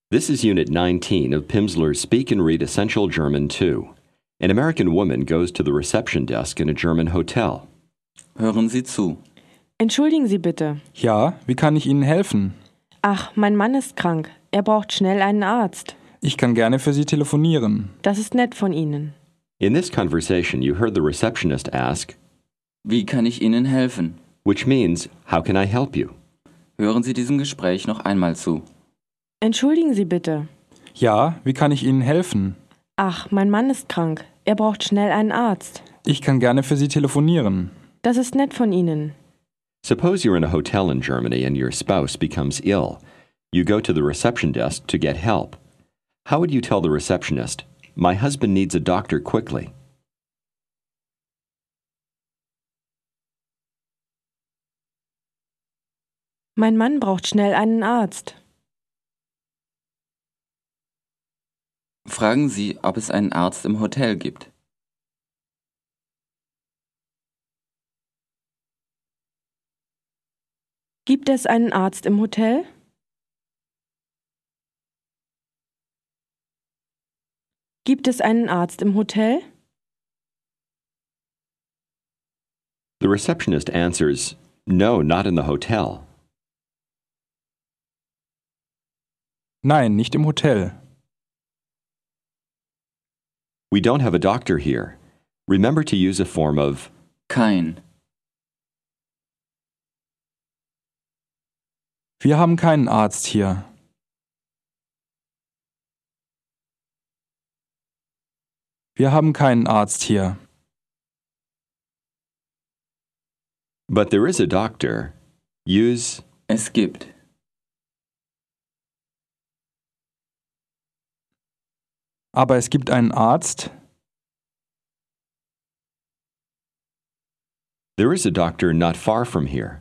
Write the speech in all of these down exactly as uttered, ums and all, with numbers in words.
This is Unit nineteen of Pimsleur's Speak and Read Essential German two. An American woman goes to the reception desk in a German hotel. Hören Sie zu. Entschuldigen Sie bitte. Ja, wie kann ich Ihnen helfen? Ach, mein Mann ist krank. Er braucht schnell einen Arzt. Ich kann gerne für Sie telefonieren. Das ist nett von Ihnen. In this conversation, you heard the receptionist ask, Wie kann ich Ihnen helfen? which means, how can I help you? Hören Sie diesem Gespräch noch einmal zu. Entschuldigen Sie bitte. Ja, wie kann ich Ihnen helfen? Ach, mein Mann ist krank. Er braucht schnell einen Arzt. Ich kann gerne für Sie telefonieren. Das ist nett von Ihnen. Suppose you're in a hotel in Germany and your spouse becomes ill. You go to the reception desk to get help. How would you tell the receptionist, my husband needs a doctor quickly? Mein Mann braucht schnell einen Arzt. Fragen Sie, ob es einen Arzt im Hotel gibt. Gibt es einen Arzt im Hotel? Gibt es einen Arzt im Hotel? The receptionist answers, no, not in the hotel. Nein, nicht im Hotel. We don't have a doctor here. Remember to use a form of Kein. Wir haben keinen Arzt hier. Wir haben keinen Arzt hier. but there is a doctor. Use Es gibt. Aber es gibt einen Arzt. There is a doctor not far from here.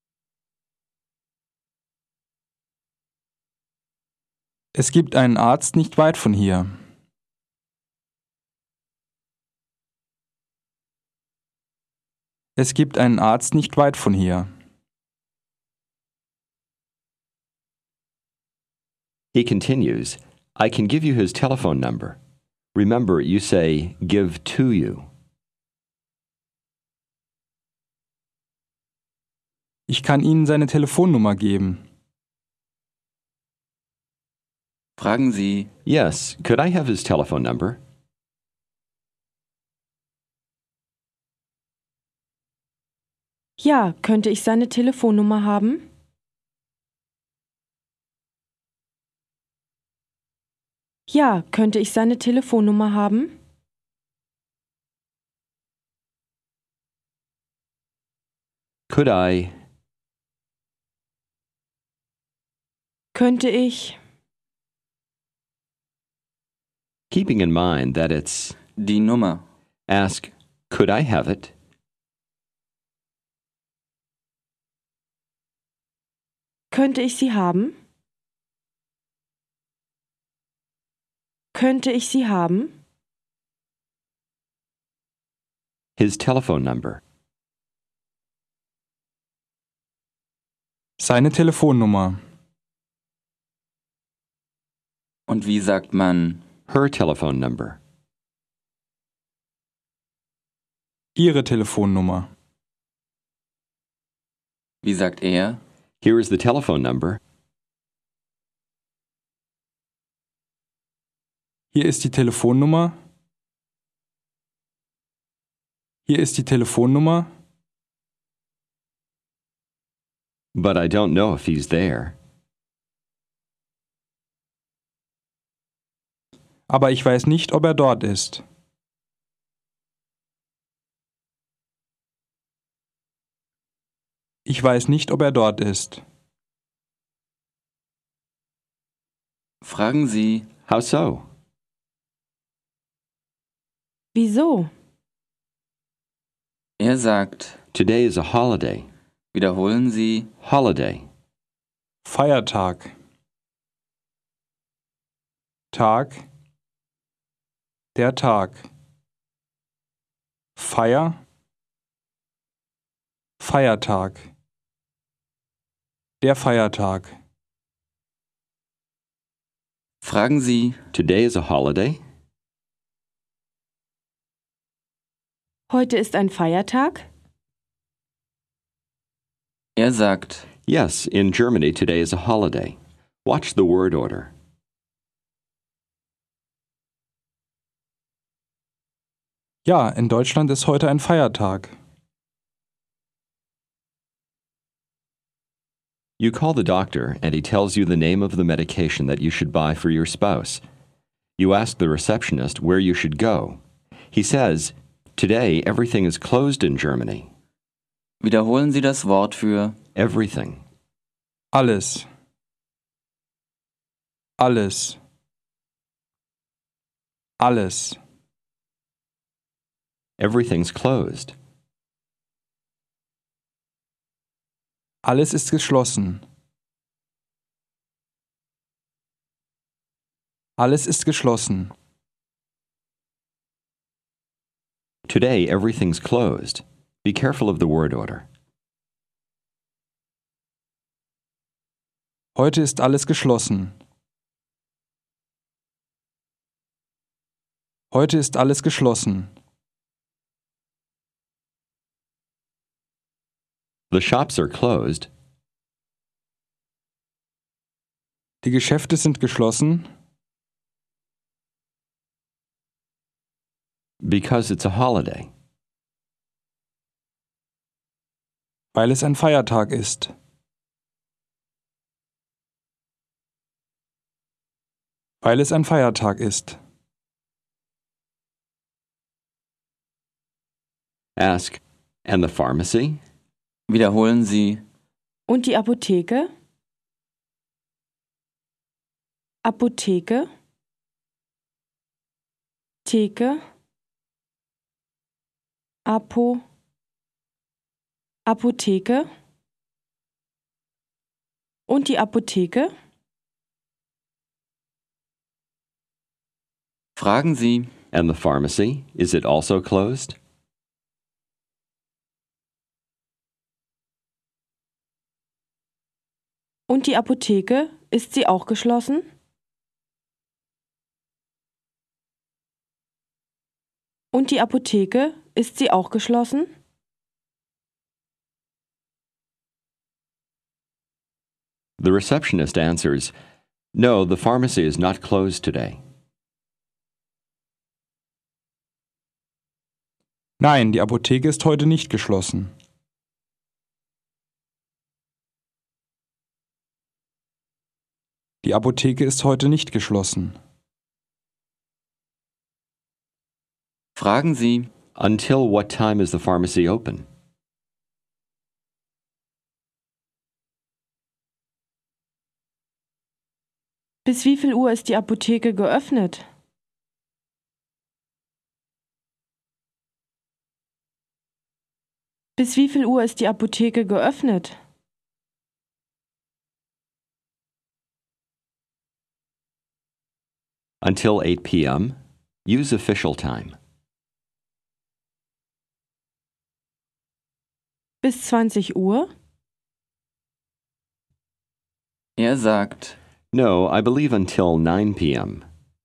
Es gibt einen Arzt nicht weit von hier. Es gibt einen Arzt nicht weit von hier. He continues, I can give you his telephone number. Remember, you say give to you. Ich kann Ihnen seine Telefonnummer geben. Fragen Sie, Yes, could I have his telephone number? Ja, könnte ich seine Telefonnummer haben? Ja, könnte ich seine Telefonnummer haben? Could I? Könnte ich? Keeping in mind that it's die Nummer. ask, could I have it? Könnte ich sie haben? Könnte ich sie haben? His telephone number. Seine Telefonnummer. Und wie sagt man, Her telephone number. Ihre Telefonnummer. wie sagt er, Here is the telephone number. Hier ist die Telefonnummer. Hier ist die Telefonnummer. But I don't know if he's there. Aber ich weiß nicht, ob er dort ist. Ich weiß nicht, ob er dort ist. fragen Sie, How so? Wieso? er sagt, Today is a holiday. wiederholen Sie, Holiday. Feiertag. Tag. Der Tag. Feier. Feiertag. Der Feiertag. Fragen Sie, Today is a holiday? Heute ist ein Feiertag? er sagt, Yes, in Germany today is a holiday. Watch the word order. Ja, in Deutschland ist heute ein Feiertag. You call the doctor and he tells you the name of the medication that you should buy for your spouse. You ask the receptionist where you should go. He says, Today everything is closed in Germany. wiederholen Sie das Wort für Everything. Alles. Alles. Alles. Everything's closed. Alles ist geschlossen. Alles ist geschlossen. Today everything's closed. Be careful of the word order. Heute ist alles geschlossen. Heute ist alles geschlossen. The shops are closed Die Geschäfte sind geschlossen, because it's a holiday. weil es ein Feiertag ist. Weil es ein Feiertag ist. Ask, and the pharmacy? wiederholen Sie, Und die Apotheke? Apotheke? Theke? Apo? Apotheke? Und die Apotheke? fragen Sie, And the pharmacy? Is it also closed? Und die Apotheke? Ist sie auch geschlossen? Und die Apotheke? Ist sie auch geschlossen? The receptionist answers, No, the pharmacy is not closed today. Nein, die Apotheke ist heute nicht geschlossen. Die Apotheke ist heute nicht geschlossen. fragen Sie, Until what time is the pharmacy open? Bis wie viel Uhr ist die Apotheke geöffnet? Bis wie viel Uhr ist die Apotheke geöffnet? Until eight p.m. Use official time. Bis zwanzig Uhr? er sagt, No, I believe until nine p.m.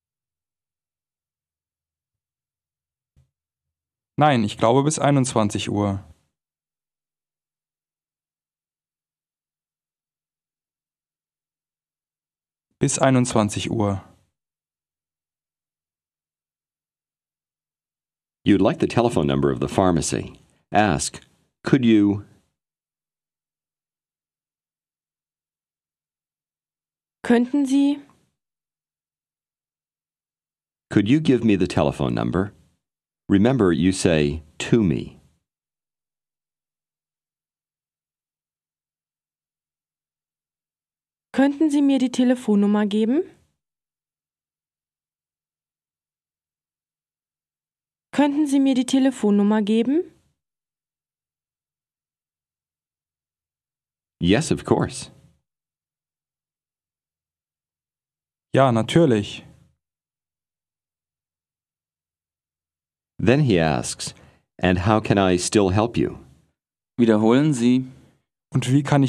Nein, ich glaube bis einundzwanzig Uhr. Bis einundzwanzig Uhr. You'd like the telephone number of the pharmacy. Ask, Could you... Könnten Sie? Could you give me the telephone number? Remember, you say, to me. Könnten Sie mir die Telefonnummer geben? Könnten Sie mir die Telefonnummer geben? Yes, of course. Ja, natürlich. Then he asks, And how can I still help you? wiederholen Sie, Und wie kann ich Ihnen noch helfen?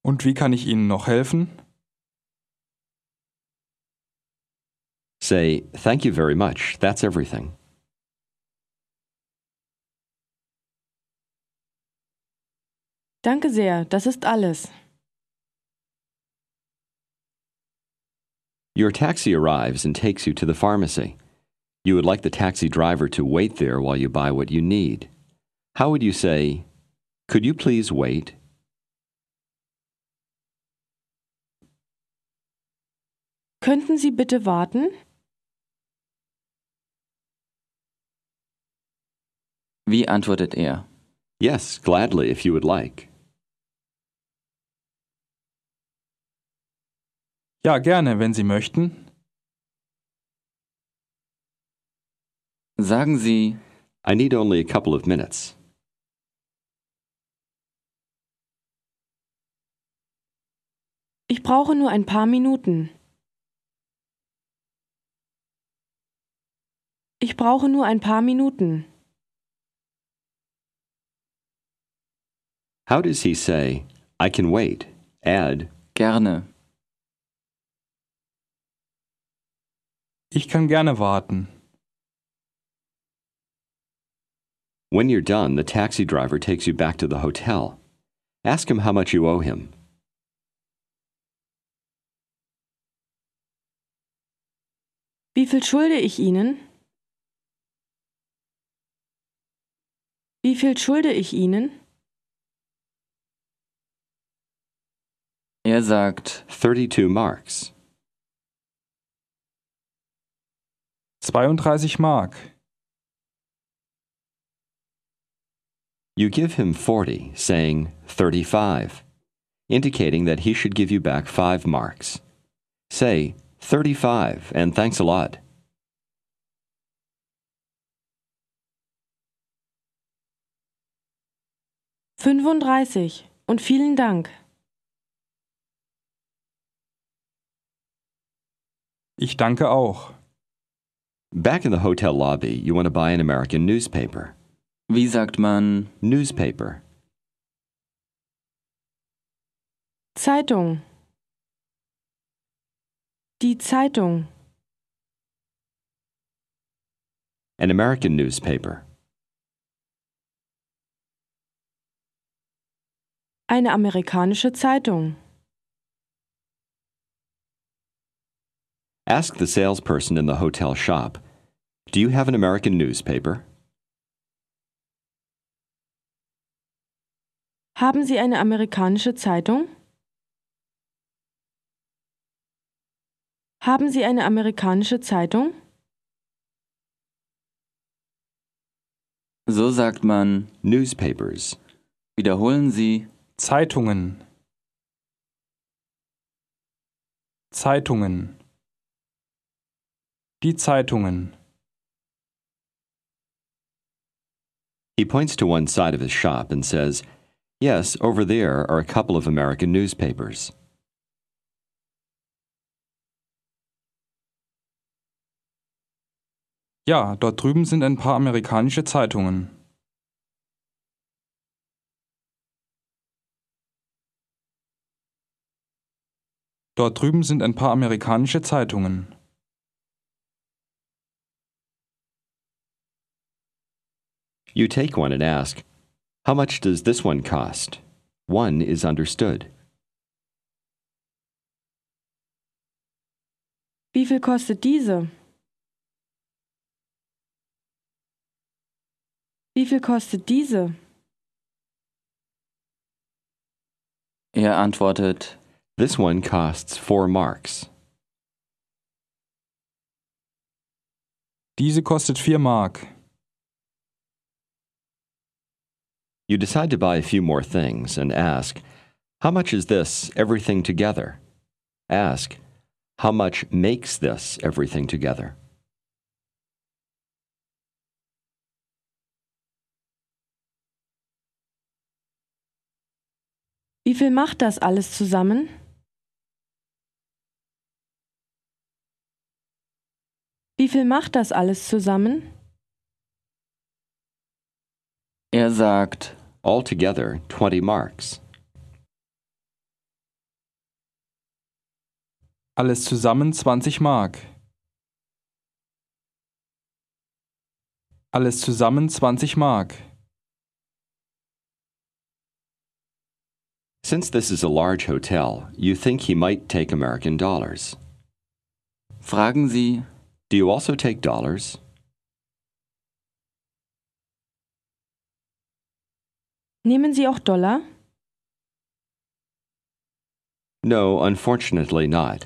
Und wie kann ich Ihnen noch helfen? Say, thank you very much, that's everything. Danke sehr, das ist alles. Your taxi arrives and takes you to the pharmacy. You would like the taxi driver to wait there while you buy what you need. How would you say, could you please wait? Könnten Sie bitte warten? Wie antwortet er? Yes, gladly, if you would like. Ja, gerne, wenn Sie möchten. Sagen Sie, I need only a couple of minutes. Ich brauche nur ein paar Minuten. Ich brauche nur ein paar Minuten. How does he say, I can wait? Add, gerne. Ich kann gerne warten. when you're done, the taxi driver takes you back to the hotel. Ask him how much you owe him. Wie viel schulde ich Ihnen? Wie viel schulde ich Ihnen? Er sagt, thirty-two marks. zweiunddreißig Mark. You give him forty, saying thirty-five, indicating that he should give you back five marks. Say thirty-five and thanks a lot. fünfunddreißig und vielen Dank. Ich danke auch. Back in the hotel lobby, you want to buy an American newspaper. wie sagt man, Newspaper. Zeitung. Die Zeitung. An American newspaper. Eine amerikanische Zeitung. Ask the salesperson in the hotel shop, do you have an American newspaper? Haben Sie eine amerikanische Zeitung? Haben Sie eine amerikanische Zeitung? so sagt man, Newspapers. wiederholen Sie, Zeitungen. Zeitungen. Die Zeitungen. He points to one side of his shop and says, yes, over there are a couple of American newspapers. Ja, dort drüben sind ein paar amerikanische Zeitungen. Dort drüben sind ein paar amerikanische Zeitungen. You take one and ask, how much does this one cost? One is understood. Wie viel kostet diese? Wie viel kostet diese? er antwortet, This one costs four marks. Diese kostet vier Mark. You decide to buy a few more things and ask, how much is this everything together? Ask, how much makes this everything together? Wie viel macht das alles zusammen? Wie viel macht das alles zusammen? er sagt, Altogether, twenty marks. Alles zusammen zwanzig Mark. Alles zusammen zwanzig Mark. Since this is a large hotel, you think he might take American dollars. Fragen Sie, Do you also take dollars? Nehmen Sie auch Dollar? No, unfortunately not.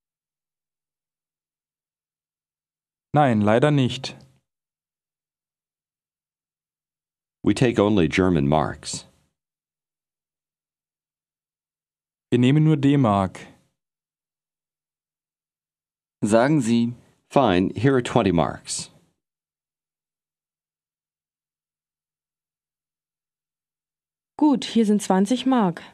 Nein, leider nicht. We take only German marks. Wir nehmen nur D-Mark. sagen Sie, Fine, here are twenty marks. Gut, hier sind zwanzig Mark.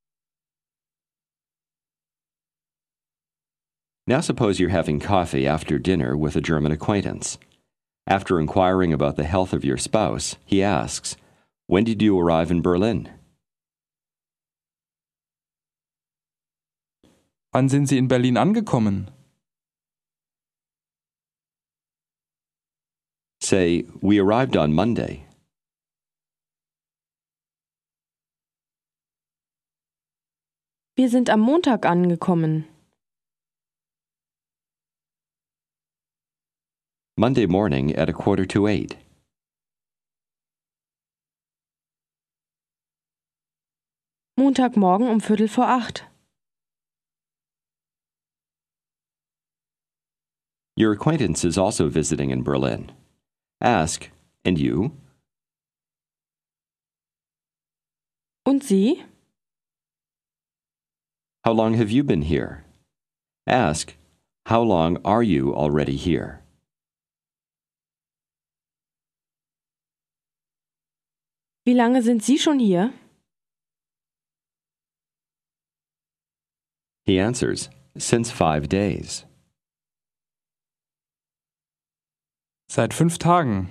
Now suppose you're having coffee after dinner with a German acquaintance. After inquiring about the health of your spouse, he asks, When did you arrive in Berlin? Wann sind Sie in Berlin angekommen? Say, We arrived on Monday. Wir sind am Montag angekommen. Monday morning at a quarter to eight. Montagmorgen um Viertel vor acht. Your acquaintance is also visiting in Berlin. Ask, And you? Und Sie? How long have you been here? Ask, How long are you already here? Wie lange sind Sie schon hier? He answers, Since five days. Seit fünf Tagen.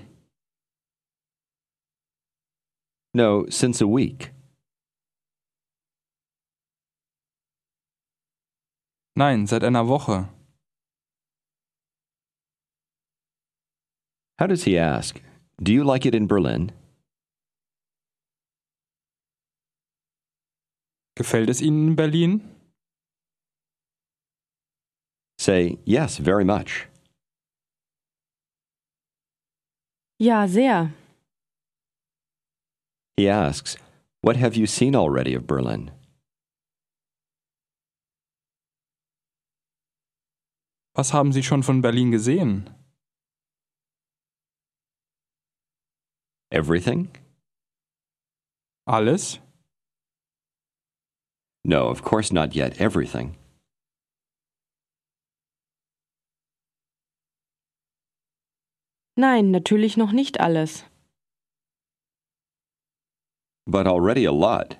No, since a week. Nein, seit einer Woche. How does he ask? Do you like it in Berlin? Gefällt es Ihnen in Berlin? Say, Yes, very much. Ja, sehr. He asks, What have you seen already of Berlin? Was haben Sie schon von Berlin gesehen? Everything? Alles? No, of course not yet everything. Nein, natürlich noch nicht alles. But already a lot.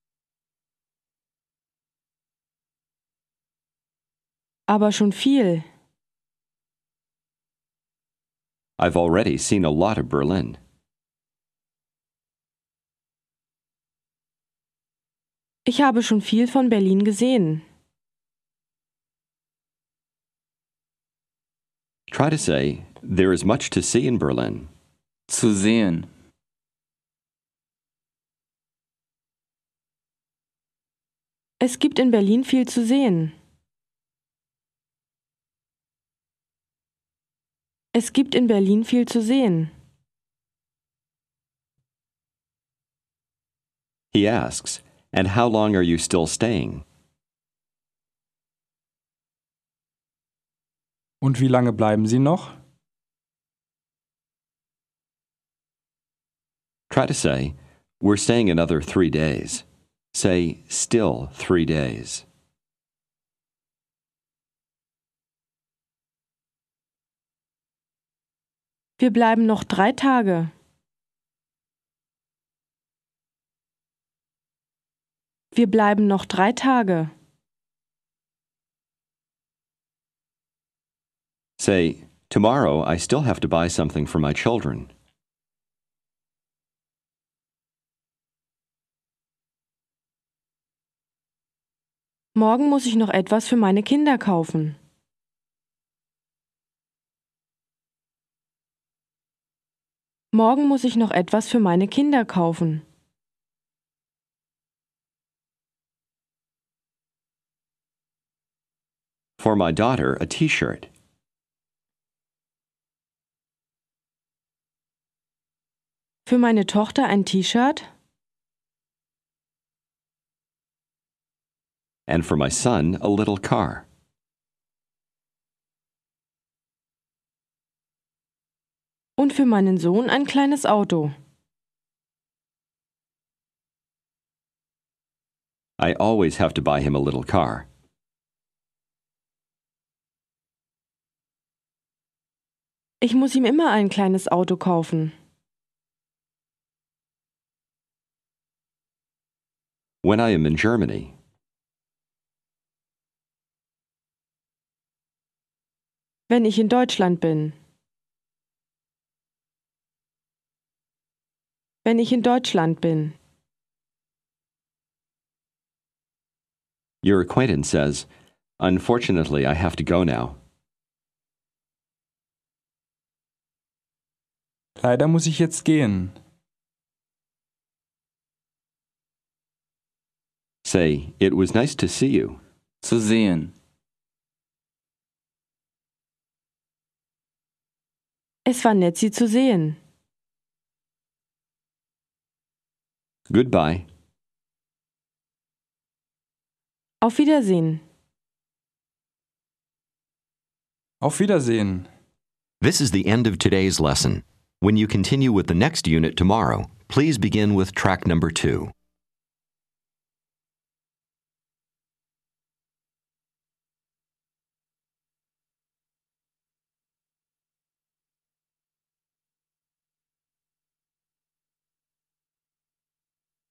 Aber schon viel. I've already seen a lot of Berlin. Ich habe schon viel von Berlin gesehen. Try to say, There is much to see in Berlin. zu sehen, Es gibt in Berlin viel zu sehen. Es gibt in Berlin viel zu sehen. He asks, And how long are you still staying? Und wie lange bleiben Sie noch? Try to say, We're staying another three days. Say, Still three days. Wir bleiben noch drei Tage. Wir bleiben noch drei Tage. Say, Tomorrow I still have to buy something for my children. Morgen muss ich noch etwas für meine Kinder kaufen. Morgen muss ich noch etwas für meine Kinder kaufen. For my daughter, a T-shirt. Für meine Tochter ein T-Shirt. And for my son, a little car. Und für meinen Sohn ein kleines Auto. I always have to buy him a little car. Ich muss ihm immer ein kleines Auto kaufen. When I am in Germany. Wenn ich in Deutschland bin. Wenn ich in Deutschland bin. Your acquaintance says, "Unfortunately, I have to go now." Leider muss ich jetzt gehen. Say, "It was nice to see you." zu sehen. Es war nett, Sie zu sehen. Goodbye. Auf Wiedersehen. Auf Wiedersehen. This is the end of today's lesson. When you continue with the next unit tomorrow, please begin with track number two.